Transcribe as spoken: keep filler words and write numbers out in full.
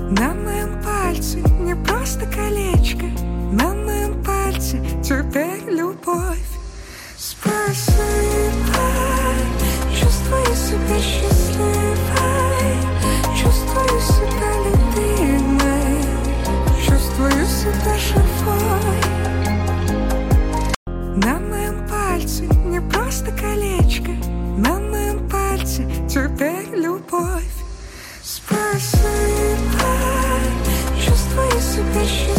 На моем пальце не просто колечко, на моем пальце теперь любовь. Спасибо, чувствую себя счастливой, чувствую себя любимой, чувствую себя живой. На моем пальце не просто колечко, на моем пальце теперь любовь. Спасибо, чувствую себя счастливой.